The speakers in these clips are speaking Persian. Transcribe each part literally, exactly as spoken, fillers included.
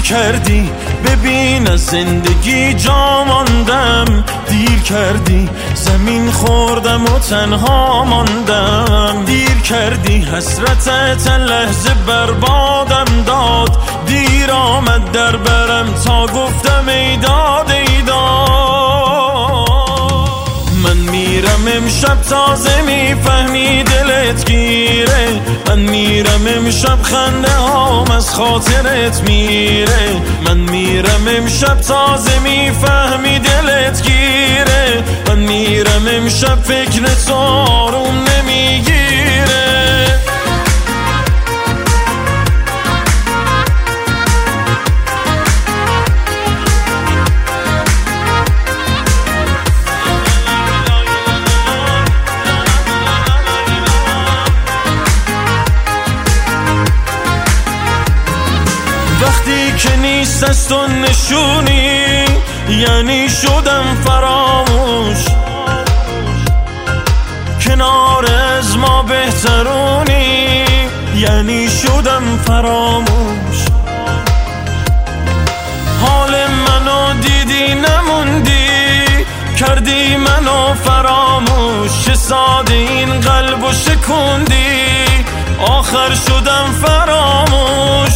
کردی ببین از زندگی جا ماندم، دیر کردی زمین خوردم و تنها ماندم، دیر کردی حسرتت لحظه بربادم داد، دیر آمد در برم تا گفتم ای داد ای داد. من میرم امشب تازه میفهمی دلت گیره، من میرم امشب خنده هام از خاطرت میره، من میرم امشب تازه میفهمی دلت گیره، من میرم امشب فکر تو آروم نمیگیره. وقتی که نیست از تو نشونی یعنی شدم فراموش، کنار از ما بهترونی یعنی شدم فراموش، حال منو دیدی نموندی کردی منو فراموش، چه ساده این قلبو شکوندی آخر شدم فراموش.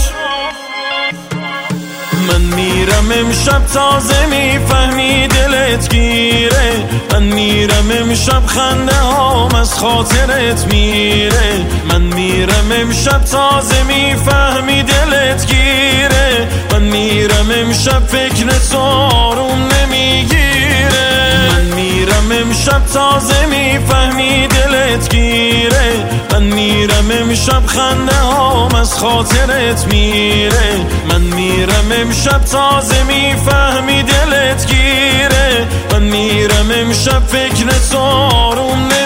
من میرم امشب تازه میفهمی دلت گیره، من میرم امشب خنده هام از خاطرت میره، من میرم امشب تازه میفهمی دلت گیره، من میرم امشب فکر تو آروم نمیگیره، من میرم امشب تازه میفهمی دلت گیره، من میرم امشب خنده هام از خاطرت میره، من میرم امشب تازه میفهمی دلت گیره، من میرم امشب فکر تو آروم